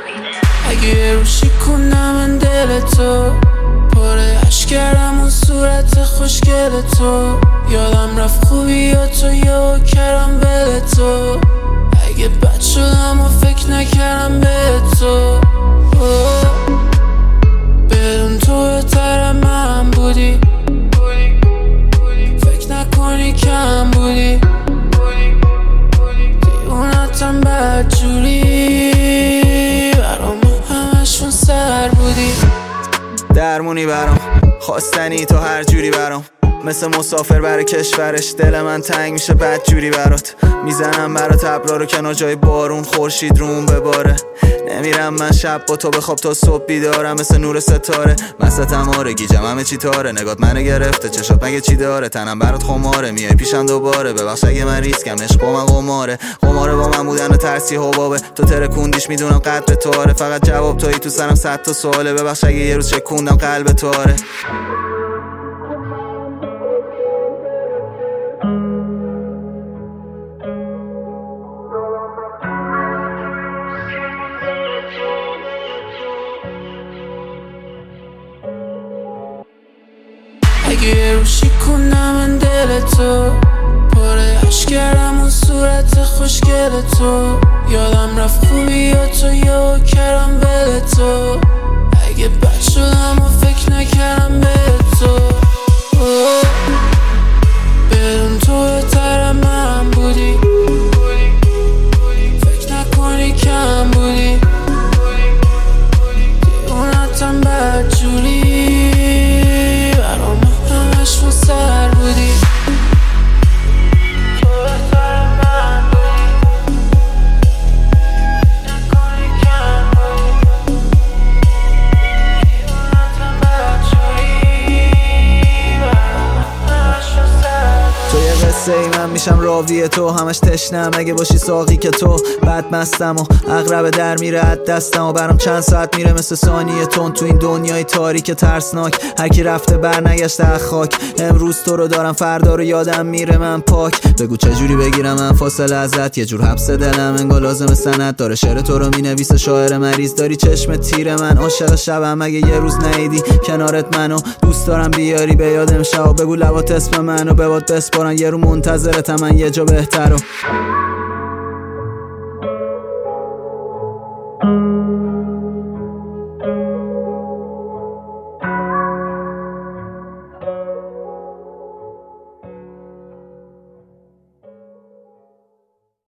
اگه یه روشی کنم من دل تو پاره عشق کردم اون صورت خوشگل تو یادم رفت خوبیات و یهو کردم بل تو اگه بد شدم و فکر نکردم به تو بدون تو بهتر من بودی فکر نکنی کم بودی دیوونتم بدجوری برام همشون سر بودی درمونی برام خواستنی تو هر جوری برام مثل مسافر برای کشورش دل من تنگ میشه بدجوری برات میزنم برات ابرا رو کنار جای بارون خورشید روم بباره نمیرم من شب با تو بخواب تا صبح بیدارم مثل نور ستاره مستم آره گیجم همه چی تاره نگات منو گرفته چشات مگه چی داره تنم برات خماره میای پیشم دوباره ببخش اگه من ریسکم عشق با من قماره با من بودن و ترسی حبابه تو ترکوندیش میدونم قدر تو آره فقط جواب تویی تو سرم 100 تا سواله ببخش اگه یه روز چکوندم قلب تو آره اگه یه روشی کنم من دل تو پاره عشق کردم اون صورت خوشگل تو یادم رفت خوبیات و یهو کردم بل تو اگه بد شدم و فکر نکردم به تو بدون تو بهتر من بودی فکر نکنی کم بودی دیوونتم بدجوری برام همشون سر بودی تو بهتر من بودی نکنی کم بودی دیوونتم بدجوری برام همشون سر بودی تو یه قصه ای من میشم راوی تو همش تشنم اگه باشی ساقی که تو بد مستم و اغرب در میره از دستم و برام چند ساعت میره مثل ثانیه تون تو این دنیای تاریک ترسناک هر کی رفته بر نگشته از خاک امروز تو رو دارم فردا رو یادم میره من پاک بگو چجوری بگیرم من فاصله ازت یه جور حبس دلم انگار لازم سند داره شعر تو رو مینویسه شاعر مریض داری چشم تیر من عاشق شبم اگه یه روز نیدی کنارت منو دوست دارم بیاری به یادم شب بگو لبات اسم منو به باد بسپارن یه رو منتظرتم من یه جا بهترو